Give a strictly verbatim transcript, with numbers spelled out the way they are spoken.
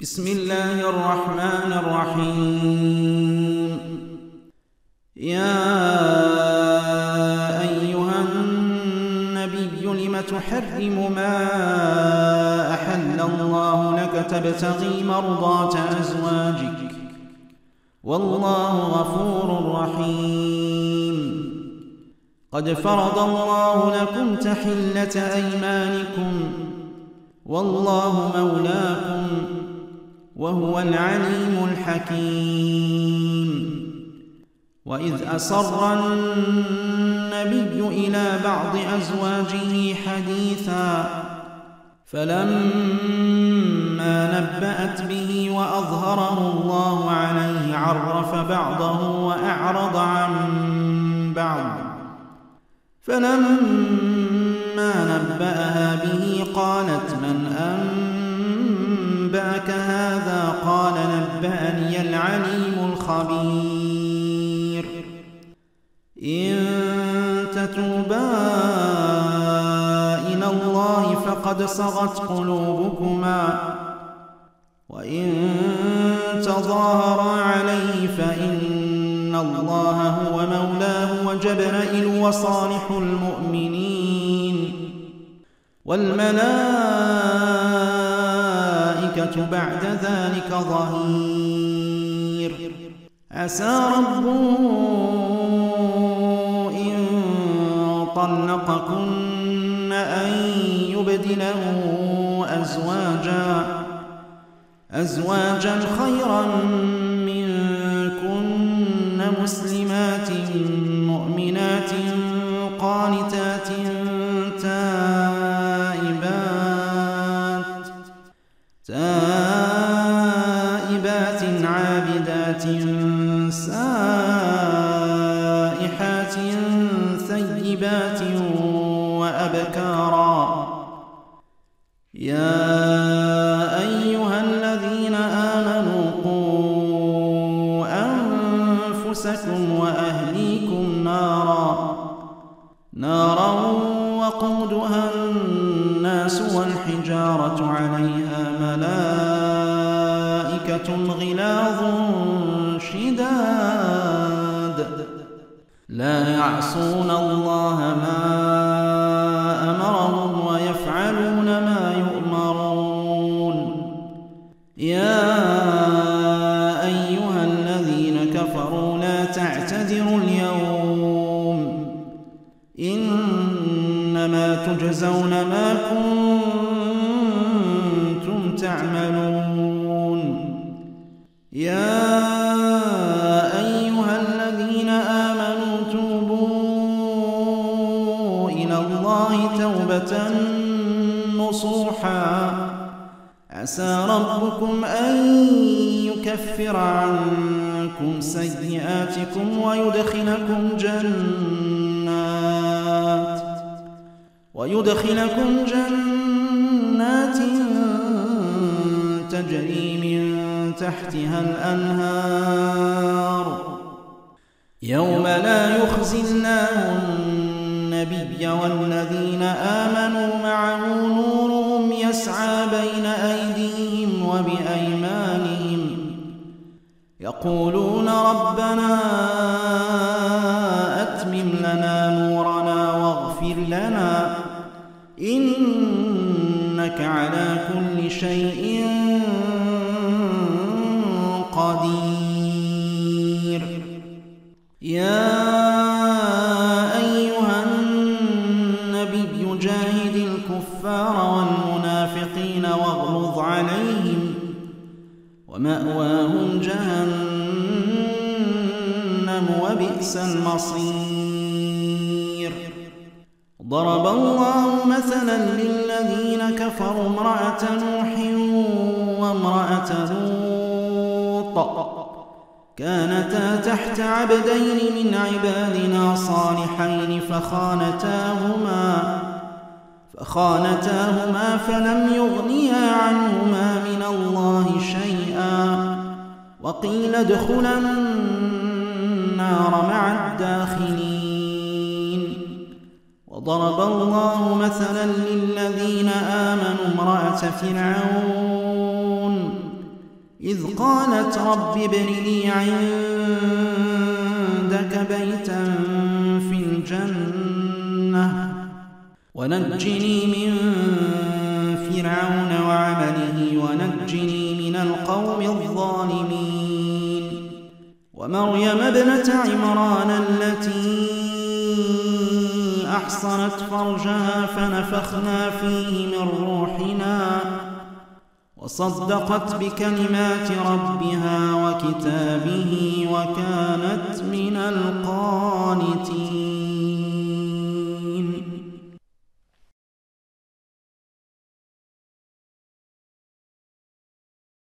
بسم الله الرحمن الرحيم. يا أيها النبي لم تحرم ما أحل الله لك تبتغي مرضات أزواجك والله غفور رحيم. قد فرض الله لكم تحلة أيمانكم والله مولاكم وهو العليم الحكيم. وإذ أسر النبي إلى بعض أزواجه حديثا فلما نبأت به وأظهره الله عليه عرف بعضه وأعرض عن بعض، فلما نبأها به قالت من أنبأك هذا؟ قال نبأني العليم الخبير. إن تتوبا إلى الله فقد صغت قلوبكما وإن تظاهرا عليه فإن الله هو مولاه وجبرائيل وصالح المؤمنين والملائكة بعد ذلك ظهير. عسى ربه إن طلقكن أن يبدله أزواجا أزواجا خيرا منكن مسلمات مؤمنات قانتات تائبات تائبات عابدات سائحات ثيبات وأبكارا. يا أيها الذين آمنوا قوا أنفسكم وأهليكم نارا نارا وقودها الناس والحجارة عليها ملائكة غلاظ شداد لا يعصون الله ما أمرهم ويفعلون ما يؤمرون. يا أيها الذين كفروا لا تعتذروا اليوم إنما تجزون ما كنتم تعملون. يا أيها الذين آمنوا توبوا إلى الله توبة نصوحا عسى ربكم أن يكفر عنكم سيئاتكم ويدخلكم جنات ويدخلكم جنات تجري من تحتها الأنهار يوم لا يخزي الله النبي والذين آمنوا معه نورهم يسعى بين أيديهم وبأيمانهم يقولون ربنا أتمم لنا نورنا واغفر لنا إنك على كل شيء قدير. يا أيها النبي جاهد الكفار والمنافقين واغلظ عليهم ومأواهم جهنم وبئس المصير. ضرب الله مثلا للذين كفروا امرأة نوح وامرأة لوط كانتا تحت عبدين من عبادنا صالحين فخانتاهما فخانتاهما فلم يغنيا عنهما من الله شيئا وقيل ادخلا النار مع الداخلين. وضرب الله مثلا للذين آمنوا امرأة فرعون إذ قالت رب ابن لي عندك بيتا في الجنة ونجني من فرعون وعمله ونجني من القوم الظالمين ومريم ابنة عمران التي أحصنت فرجها فنفخنا فيه من روحنا وصدقت بكلمات ربها وكتابه وكانت من القانتين.